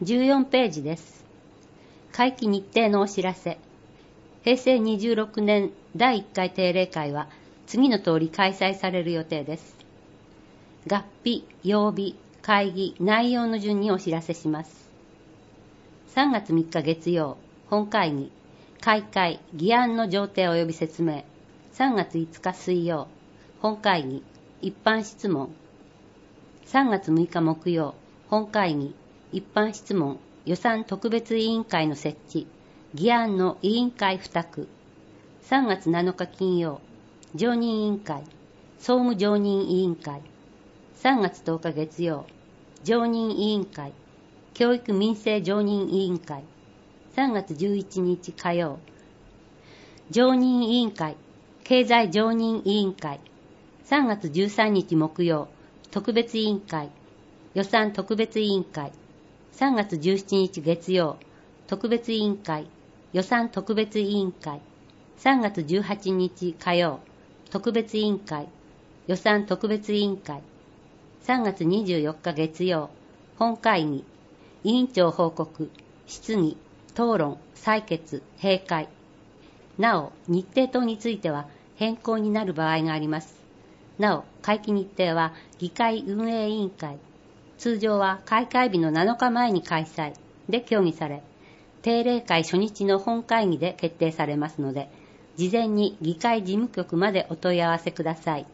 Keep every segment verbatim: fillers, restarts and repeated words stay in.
じゅうよんページです。会期日程のお知らせ。へいせいにじゅうろくねんだいいっかい定例会は次の通り開催される予定です。月日、曜日、会議、内容の順にお知らせします。さんがつみっか月曜、本会議、開会、議案の上程及び説明。さんがついつか水曜、本会議、一般質問。さんがつむいか木曜、本会議、一般質問、予算特別委員会の設置、議案の委員会付託。さんがつなのか金曜、常任委員会、総務常任委員会。さんがつとおか月曜、常任委員会、教育民生常任委員会。さんがつじゅういちにち火曜、常任委員会、経済常任委員会。さんがつじゅうさんにち木曜、特別委員会、予算特別委員会。さんがつじゅうしちにち月曜、特別委員会、予算特別委員会。さんがつじゅうはちにち火曜、特別委員会、予算特別委員会。さんがつにじゅうよっか月曜、本会議、委員長報告、質疑、討論、採決、閉会。なお、日程等については変更になる場合があります。なお、会期日程は議会運営委員会、通常は開会日のなのかまえに開催で協議され、定例会初日の本会議で決定されますので、事前に議会事務局までお問い合わせください。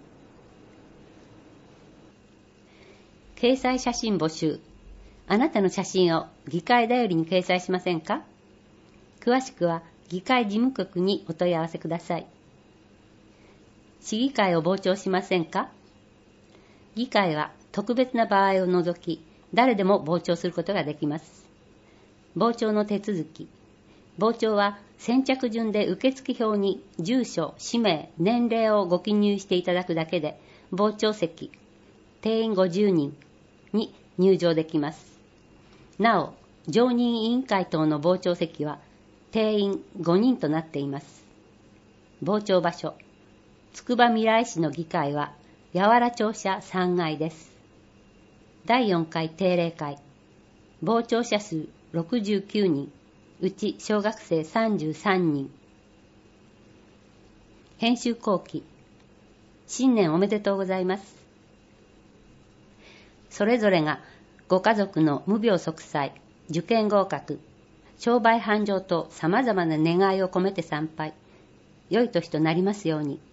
掲載写真募集。あなたの写真を議会だよりに掲載しませんか？詳しくは議会事務局にお問い合わせください。市議会を傍聴しませんか？議会は特別な場合を除き、誰でも傍聴することができます。傍聴の手続き。傍聴は先着順で受付票に住所、氏名、年齢をご記入していただくだけで、傍聴席、定員ごじゅうにんに入場できます。なお、常任委員会等の傍聴席は定員ごにんとなっています。傍聴場所。つくばみらい市の議会は八原庁舎さんがいです。だいよんかい定例会。傍聴者数ろくじゅうきゅうにん、うち小学生さんじゅうさんにん。編集後期。新年おめでとうございます。それぞれがご家族の無病息災、受験合格、商売繁盛と様々な願いを込めて参拝。良い年となりますように。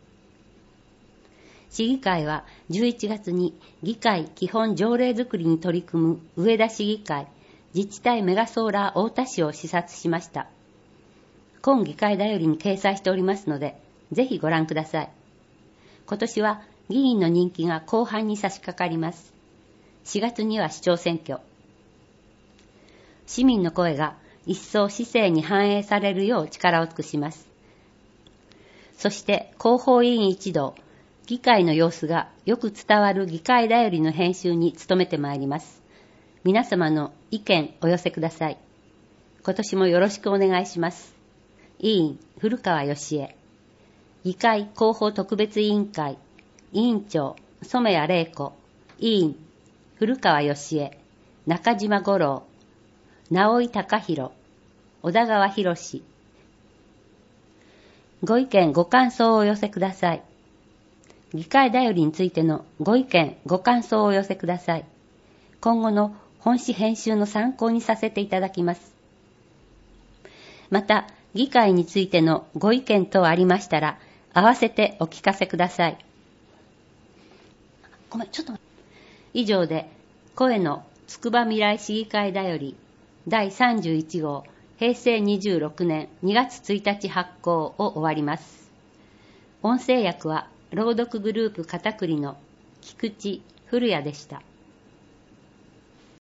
市議会はじゅういちがつに議会基本条例作りに取り組む上田市議会自治体メガソーラー太田市を視察しました。今議会だよりに掲載しておりますので、ぜひご覧ください。今年は議員の任期が後半に差し掛かります。しがつには市長選挙。市民の声が一層市政に反映されるよう力を尽くします。そして広報委員一同、議会の様子がよく伝わる議会だよりの編集に努めてまいります。皆様の意見お寄せください。今年もよろしくお願いします。委員、古川義恵。議会広報特別委員会、委員長、染谷玲子。委員、古川義恵、中島五郎、直井隆弘、小田川博。ご意見、ご感想をお寄せください。議会だよりについてのご意見、ご感想をお寄せください。今後の本誌編集の参考にさせていただきます。また、議会についてのご意見等ありましたら、合わせてお聞かせください。ごめん、ちょっと待って。以上で、声のつくばみらい市議会だよりだいさんじゅういちごうへいせいにじゅうろくねんにがつついたち発行を終わります。音声訳は朗読グループ片栗の菊池古谷でした。